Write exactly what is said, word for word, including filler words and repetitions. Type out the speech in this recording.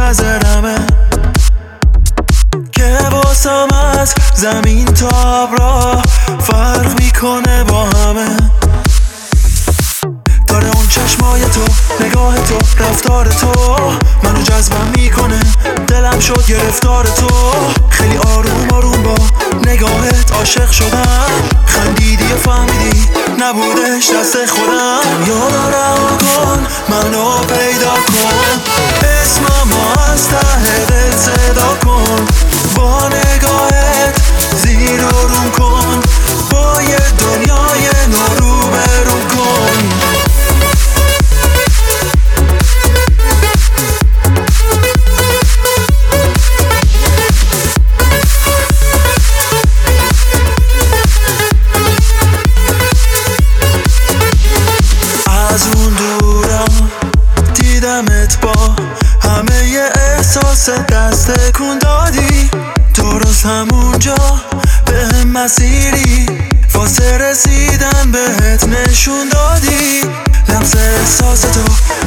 منتظرمه که واسم از زمین تا ابرا فرق میکنه با همه. داره اون چشمای تو، نگاه تو، رفتار تو منو جذبم میکنه، دلم شد گرفتار تو. خیلی آروم آروم با نگاهت عاشق شدم، خندیدی و فهمیدی نبودش دست خودم. دنیا رو رها کن، منو پیدا کن، اسممو از ته دل صدا کن، با نگاهت زیر و روم کن، با یه دنیای نو رو برو کن. از اون دورم دیدمت با همه ی احساس دست کن دادی، درست همونجا به مسیری واسه رسیدن بهت نشون دادی. لمس احساس تو